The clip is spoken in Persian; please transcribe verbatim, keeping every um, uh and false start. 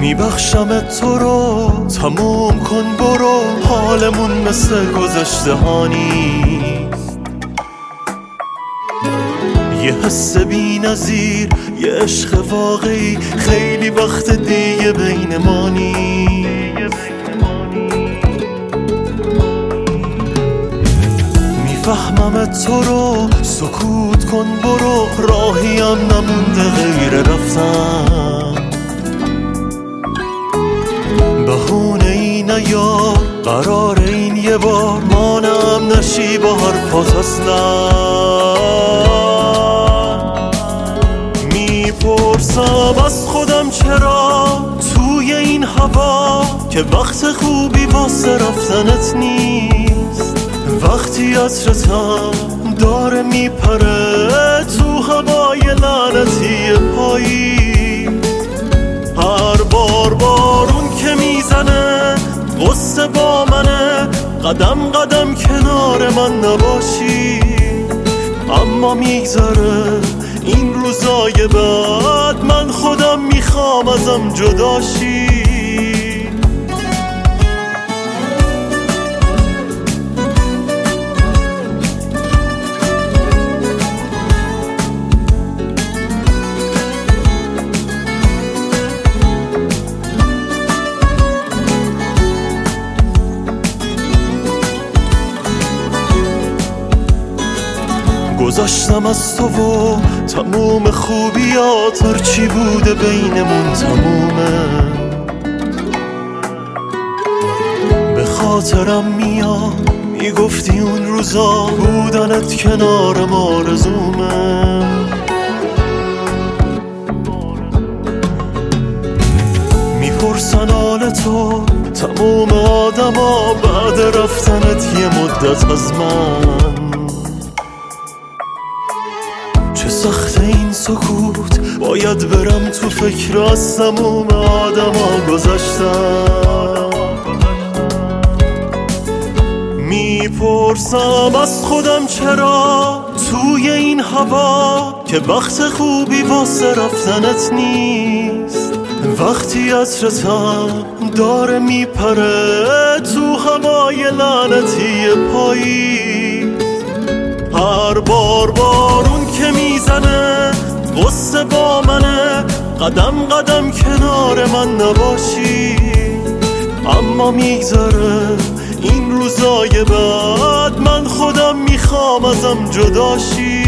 میبخشمت تو رو، تموم کن برو، حالمون مثل گذشته ها نیست. یه حس بی نظیر، یه عشق واقعی، خیلی وقت دیگه بین ما نیست. میفهممت تو رو، سکوت کن برو، راهیم نمونده غیر رفتن. بهونه ای نیار، قرار این یه بار مانم نشی با حرفات اصلا. میپرسم از خودم چرا توی این هوا که وقت خوبی واسه رفتنت نیست. وقتی عطرتم داره میپره تو هوای لعنتی پاییز. هر بار بارون که میزنه غصه با منه، قدم قدم کنار من نباشی. اما میگذره این روزای بعد، من خودم میخوام ازم جداشی. گذاشتم از تو و تموم خوبیات، هرچی بوده بینمون تمومه. به خاطرم میاد میگفتی اون روزا بودنت کنارم آرزومه. میپرسن حال تو تموم آدما بعد رفتنت یه مدت از من. چه سخت این سکوت، باید برم تو فکر از تموم آدم ها گذشتم. میپرسم از خودم چرا توی این هوا که وقت خوبی واسه رفتنت نیست. وقتی عطرتم داره میپره تو هوای لعنتی پاییز. هر بار بارون که میزنه غصه با منه، قدم قدم کنار من نباشی. اما میگذره این روزای بعد، من خودم میخوام ازم جداشی.